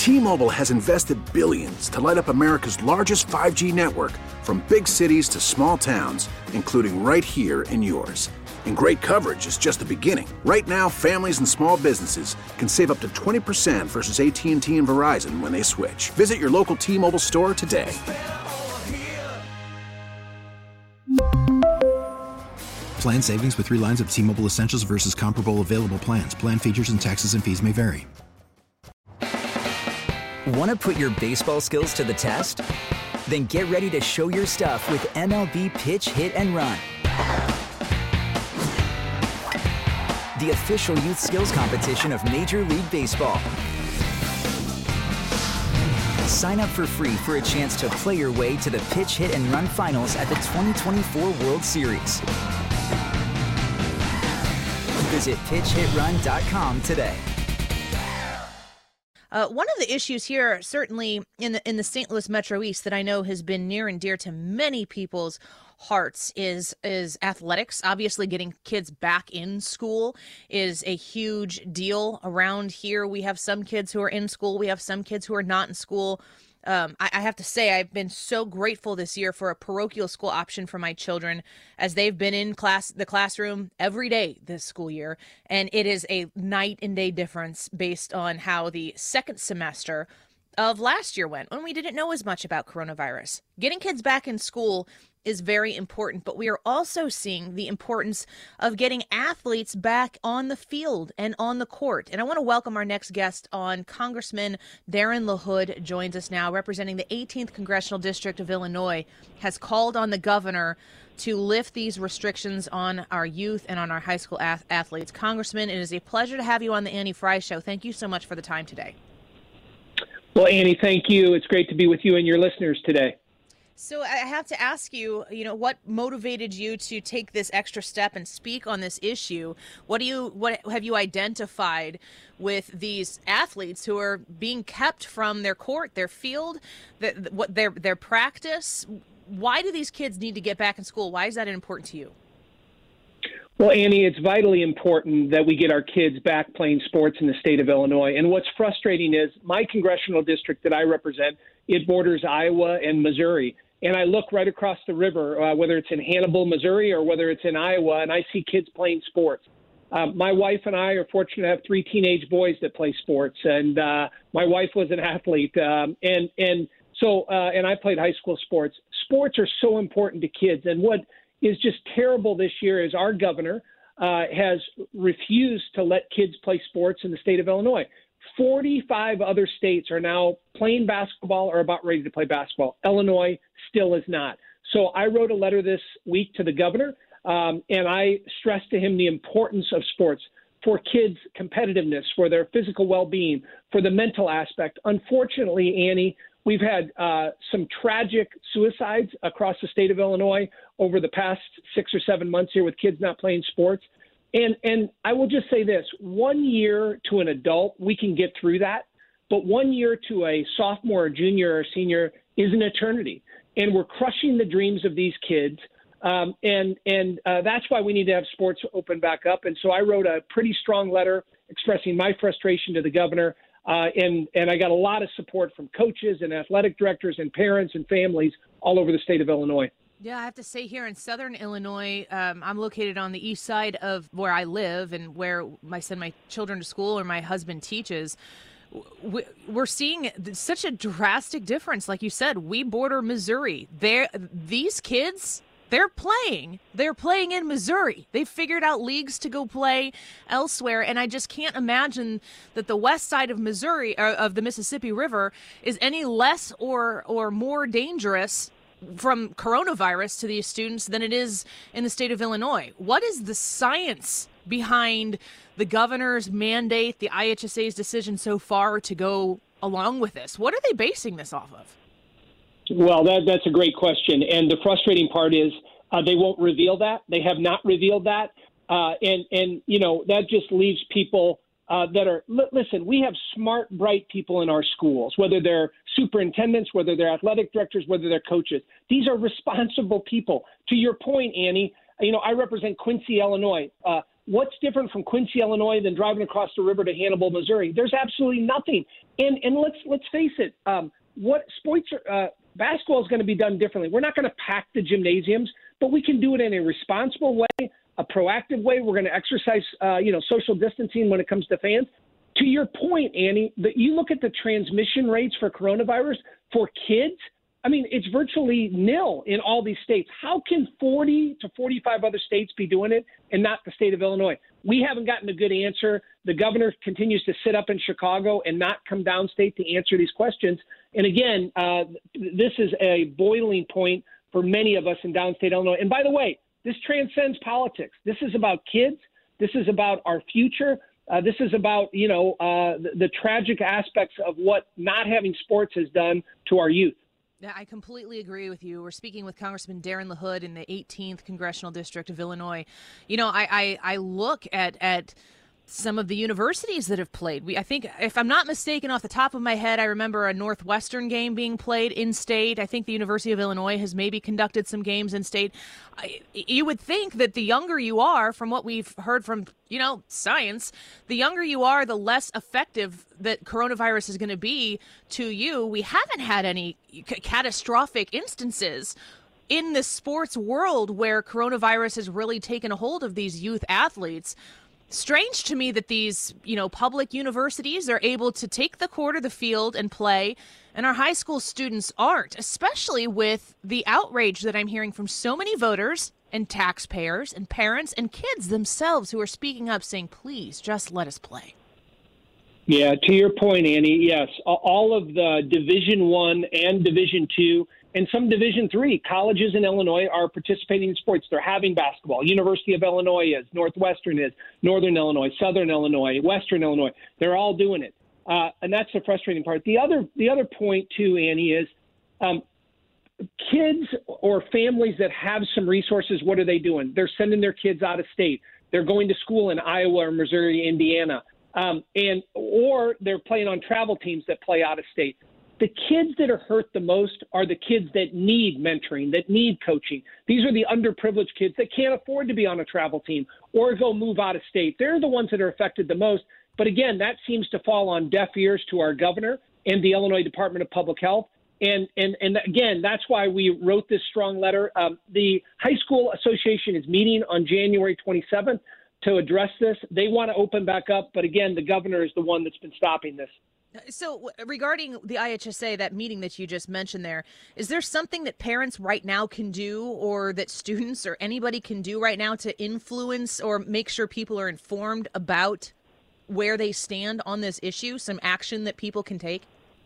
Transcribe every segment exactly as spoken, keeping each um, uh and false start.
T-Mobile has invested billions to light up America's largest five G network, from big cities to small towns, including right here in yours. And great coverage is just the beginning. Right now, families and small businesses can save up to twenty percent versus A T and T and Verizon when they switch. Visit your local T-Mobile store today. Plan savings with three lines of T-Mobile Essentials versus comparable available plans. Plan features and taxes and fees may vary. Want to put your baseball skills to the test? Then get ready to show your stuff with M L B Pitch, Hit, and Run. The official youth skills competition of Major League Baseball. Sign up for free for a chance to play your way to the Pitch, Hit, and Run finals at the twenty twenty-four World Series. Visit pitch hit run dot com today. Uh, one of the issues here, certainly in the in the Saint Louis Metro East, that I know has been near and dear to many people's hearts is is athletics. Obviously, getting kids back in school is a huge deal around here. We have some kids who are in school. We have some kids who are not in school. Um, I, I have to say, I've been so grateful this year for a parochial school option for my children, as they've been in class, the classroom every day this school year. And it is a night and day difference based on how the second semester of last year went, when we didn't know as much about coronavirus. Getting kids back in school is very important, but we are also seeing the importance of getting athletes back on the field and on the court. And I want to welcome our next guest on. Congressman Darin LaHood joins us now, representing the eighteenth Congressional District of Illinois, has called on the governor to lift these restrictions on our youth and on our high school ath- athletes. Congressman, it is a pleasure to have you on the Annie Frey Show. Thank you so much for the time today. Well, Annie, thank you. It's great to be with you and your listeners today. So I have to ask you, you know, what motivated you to take this extra step and speak on this issue? What do you, what have you identified with these athletes who are being kept from their court, their field, the, what their their practice? Why do these kids need to get back in school? Why is that important to you? Well, Annie, it's vitally important that we get our kids back playing sports in the state of Illinois. And what's frustrating is my congressional district that I represent, it borders Iowa and Missouri. And I look right across the river, uh, whether it's in Hannibal, Missouri, or whether it's in Iowa, and I see kids playing sports. Uh, my wife and I are fortunate to have three teenage boys that play sports, and uh, my wife was an athlete. Um, and and so, uh, and I played high school sports. Sports are so important to kids. And what is just terrible this year is our governor uh, has refused to let kids play sports in the state of Illinois. forty-five other states are now playing basketball or about ready to play basketball. Illinois still is not. So I wrote a letter this week to the governor, um, and I stressed to him the importance of sports for kids' competitiveness, for their physical well-being, for the mental aspect. Unfortunately, Annie, we've had uh, some tragic suicides across the state of Illinois over the past six or seven months here with kids not playing sports. And and I will just say this, one year to an adult, we can get through that. But one year to a sophomore or junior or senior is an eternity. And we're crushing the dreams of these kids. Um, and and uh, that's why we need to have sports open back up. And so I wrote a pretty strong letter expressing my frustration to the governor. Uh, and, and I got a lot of support from coaches and athletic directors and parents and families all over the state of Illinois. Yeah, I have to say, here in Southern Illinois, um, I'm located on the east side of where I live and where I send my children to school or my husband teaches. We're seeing such a drastic difference. Like you said, we border Missouri. They're, these kids, they're playing. They're playing in Missouri. They've figured out leagues to go play elsewhere, and I just can't imagine that the west side of Missouri, or of the Mississippi River, is any less or or more dangerous from coronavirus to these students than it is in the state of Illinois. What is the science behind the governor's mandate, the I H S A's decision so far to go along with this? What are they basing this off of? Well, that, that's a great question. And the frustrating part is uh, they won't reveal that. They have not revealed that. Uh, and, and, you know, that just leaves people uh, that are, li- listen, we have smart, bright people in our schools, whether they're superintendents, whether they're athletic directors, whether they're coaches. These are responsible people. To your point, Annie, you know, I represent Quincy, Illinois. Uh, what's different from Quincy, Illinois, than driving across the river to Hannibal, Missouri? There's absolutely nothing. And and let's let's face it, um, what sports are, uh, basketball is going to be done differently. We're not going to pack the gymnasiums, but we can do it in a responsible way, a proactive way. We're going to exercise, uh, you know, social distancing when it comes to fans. To your point, Annie, that you look at the transmission rates for coronavirus for kids. I mean, it's virtually nil in all these states. How can forty to forty-five other states be doing it and not the state of Illinois? We haven't gotten a good answer. The governor continues to sit up in Chicago and not come downstate to answer these questions. And again, uh, this is a boiling point for many of us in downstate Illinois. And by the way, this transcends politics. This is about kids. This is about our future. Uh, this is about, you know, uh, the, the tragic aspects of what not having sports has done to our youth. Yeah, I completely agree with you. We're speaking with Congressman Darren LaHood in the eighteenth Congressional District of Illinois. You know, I, I, I look at at some of the universities that have played. We, I think, if I'm not mistaken, off the top of my head, I remember a Northwestern game being played in state. I think the University of Illinois has maybe conducted some games in state. I, you would think that the younger you are, from what we've heard from, you know, science, the younger you are, the less effective that coronavirus is going to be to you. We haven't had any c- catastrophic instances in the sports world where coronavirus has really taken a hold of these youth athletes. Strange to me that these, you know, public universities are able to take the court or the field and play, and our high school students aren't, especially with the outrage that I'm hearing from so many voters and taxpayers and parents and kids themselves who are speaking up saying, please, just let us play. Yeah, to your point, Annie, yes, all of the Division One and Division Two and some Division Three colleges in Illinois are participating in sports. They're having basketball. University of Illinois is, Northwestern is, Northern Illinois, Southern Illinois, Western Illinois. They're all doing it, uh, and that's the frustrating part. The other, the other point too, Annie, is um, kids or families that have some resources. What are they doing? They're sending their kids out of state. They're going to school in Iowa or Missouri, Indiana, um, and or they're playing on travel teams that play out of state. The kids that are hurt the most are the kids that need mentoring, that need coaching. These are the underprivileged kids that can't afford to be on a travel team or go move out of state. They're the ones that are affected the most. But again, that seems to fall on deaf ears to our governor and the Illinois Department of Public Health. And and and again, that's why we wrote this strong letter. Um, the High School Association is meeting on January twenty-seventh to address this. They want to open back up, but again, the governor is the one that's been stopping this. So regarding the I H S A, that meeting that you just mentioned there, is there something that parents right now can do or that students or anybody can do right now to influence or make sure people are informed about where they stand on this issue, some action that people can take?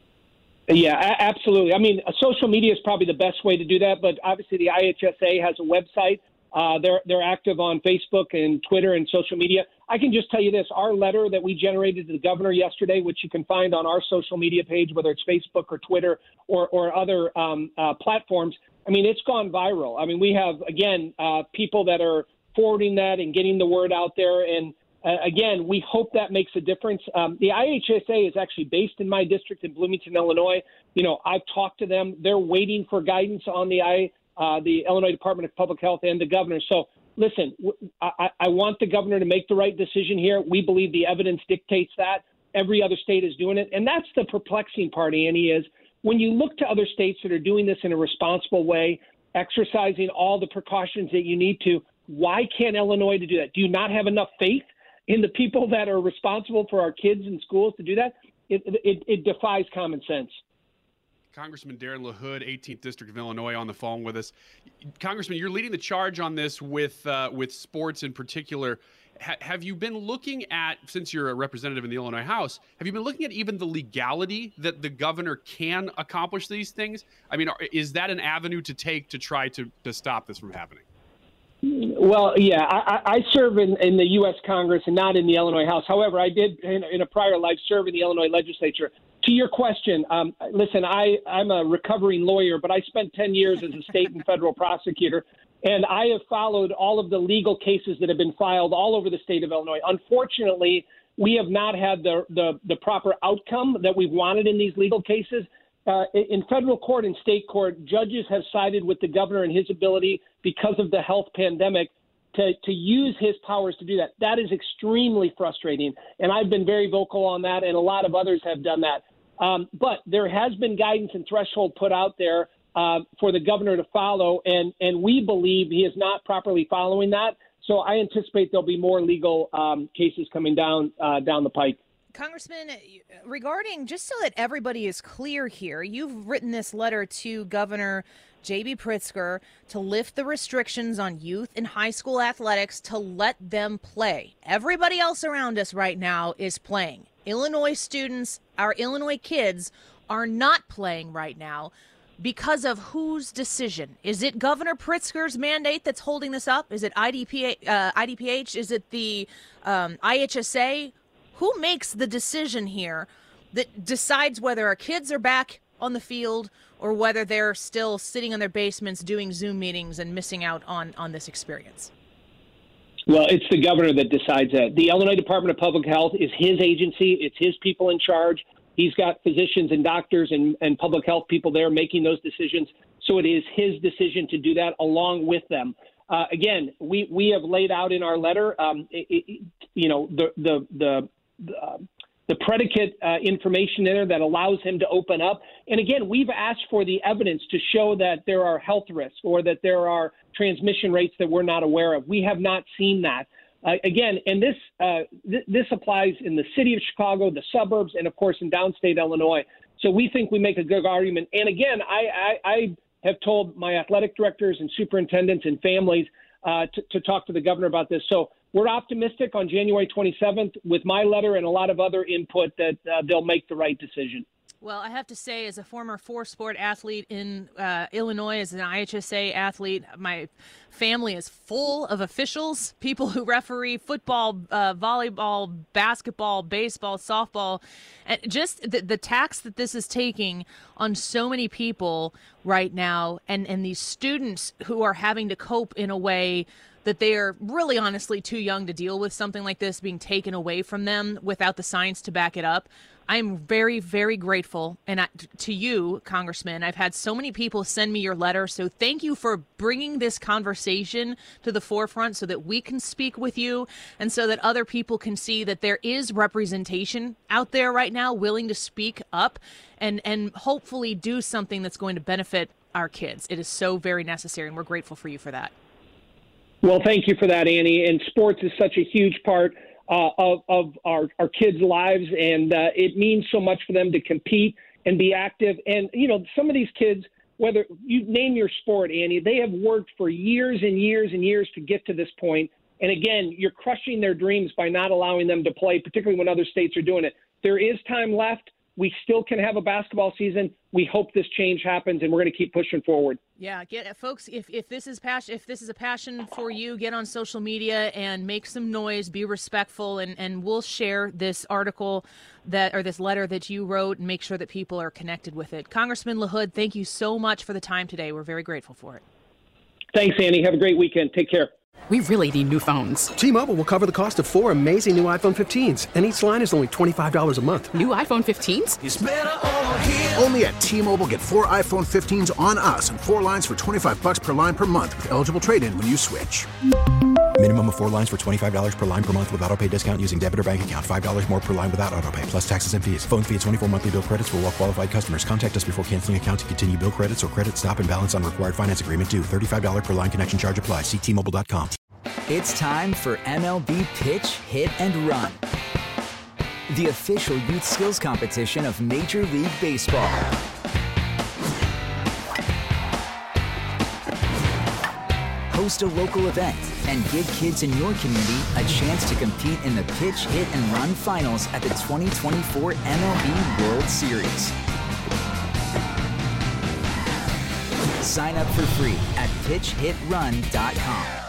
Yeah, a- absolutely. I mean, social media is probably the best way to do that, but obviously the I H S A has a website. Uh, they're they're active on Facebook and Twitter and social media. I can just tell you this, our letter that we generated to the governor yesterday, which you can find on our social media page, whether it's Facebook or Twitter or, or other um, uh, platforms, I mean, it's gone viral. I mean, we have, again, uh, people that are forwarding that and getting the word out there. And uh, again, we hope that makes a difference. Um, the I H S A is actually based in my district in Bloomington, Illinois. You know, I've talked to them. They're waiting for guidance on the I Uh, the Illinois Department of Public Health and the governor. So, listen, I, I want the governor to make the right decision here. We believe the evidence dictates that. Every other state is doing it. And that's the perplexing part, Annie, is when you look to other states that are doing this in a responsible way, exercising all the precautions that you need to, why can't Illinois to do that? Do you not have enough faith in the people that are responsible for our kids in schools to do that? It, it, it defies common sense. Congressman Darren LaHood, eighteenth District of Illinois, on the phone with us. Congressman, you're leading the charge on this with uh, with sports in particular. Ha- have you been looking at, since you're a representative in the Illinois House, have you been looking at even the legality that the governor can accomplish these things? I mean, are, is that an avenue to take to try to, to stop this from happening? Well, yeah, I, I serve in, in the U S Congress and not in the Illinois House. However, I did, in, in a prior life, serve in the Illinois legislature. To your question, um, listen, I, I'm a recovering lawyer, but I spent ten years as a state and federal prosecutor, and I have followed all of the legal cases that have been filed all over the state of Illinois. Unfortunately, we have not had the, the, the proper outcome that we've wanted in these legal cases. Uh, in federal court and state court, judges have sided with the governor and his ability, because of the health pandemic, to, to use his powers to do that. That is extremely frustrating. And I've been very vocal on that, and a lot of others have done that. Um, but there has been guidance and threshold put out there uh, for the governor to follow, and, and we believe he is not properly following that. So I anticipate there'll be more legal um, cases coming down uh, down the pike. Congressman, regarding, just so that everybody is clear here, you've written this letter to Governor J B Pritzker to lift the restrictions on youth and high school athletics to let them play. Everybody else around us right now is playing. Illinois students, our Illinois kids, are not playing right now because of whose decision? Is it Governor Pritzker's mandate that's holding this up? Is it I D P H? Uh, I D P H? Is it the um, I H S A? Who makes the decision here that decides whether our kids are back on the field or whether they're still sitting in their basements doing Zoom meetings and missing out on, on this experience? Well, it's the governor that decides that. The Illinois Department of Public Health is his agency. It's his people in charge. He's got physicians and doctors and, and public health people there making those decisions. So it is his decision to do that along with them. Uh, again, we, we have laid out in our letter, um, it, it, you know, the the the uh, the predicate uh, information there that allows him to open up. And again, we've asked for the evidence to show that there are health risks or that there are transmission rates that we're not aware of. We have not seen that. Uh, again, and this uh, th- this applies in the city of Chicago, the suburbs, and of course in downstate Illinois. So we think we make a good argument. And again, I, I, I have told my athletic directors and superintendents and families uh, to, to talk to the governor about this. So we're optimistic on January twenty-seventh with my letter and a lot of other input that uh, they'll make the right decision. Well, I have to say, as a former four-sport athlete in uh, Illinois, as an I H S A athlete, my family is full of officials, people who referee football, uh, volleyball, basketball, baseball, softball, and just the, the tax that this is taking on so many people right now, and, and these students who are having to cope in a way that they are really honestly too young to deal with something like this being taken away from them without the science to back it up. I'm very, very grateful. And I, to you, Congressman, I've had so many people send me your letter. So thank you for bringing this conversation to the forefront so that we can speak with you and so that other people can see that there is representation out there right now willing to speak up and, and hopefully do something that's going to benefit our kids. It is so very necessary, and we're grateful for you for that. Well, thank you for that, Annie. And sports is such a huge part uh, of, of our, our kids' lives, and uh, it means so much for them to compete and be active. And, you know, some of these kids, whether you name your sport, Annie, they have worked for years and years and years to get to this point. And, again, you're crushing their dreams by not allowing them to play, particularly when other states are doing it. There is time left. We still can have a basketball season. We hope this change happens, and we're going to keep pushing forward. Yeah, get folks. If if this is passion, if this is a passion for you, get on social media and make some noise. Be respectful, and, and we'll share this article that or this letter that you wrote, and make sure that people are connected with it. Congressman LaHood, thank you so much for the time today. We're very grateful for it. Thanks, Annie. Have a great weekend. Take care. We really need new phones. T-Mobile will cover the cost of four amazing new iPhone fifteens, and each line is only twenty-five dollars a month. New iPhone fifteens? It's better over here. Only at T-Mobile, get four iPhone fifteens on us and four lines for twenty-five dollars per line per month with eligible trade-in when you switch. Minimum of four lines for twenty-five dollars per line per month with autopay discount using debit or bank account. five dollars more per line without autopay, plus taxes and fees. Phone fee at twenty-four monthly bill credits for well-qualified customers. Contact us before canceling account to continue bill credits or credit stop and balance on required finance agreement due. thirty-five dollars per line connection charge applies. See T Mobile dot com. It's time for M L B Pitch, Hit, and Run, the official youth skills competition of Major League Baseball. Host a local event and give kids in your community a chance to compete in the Pitch, Hit, and Run finals at the twenty twenty-four M L B World Series. Sign up for free at pitch hit run dot com.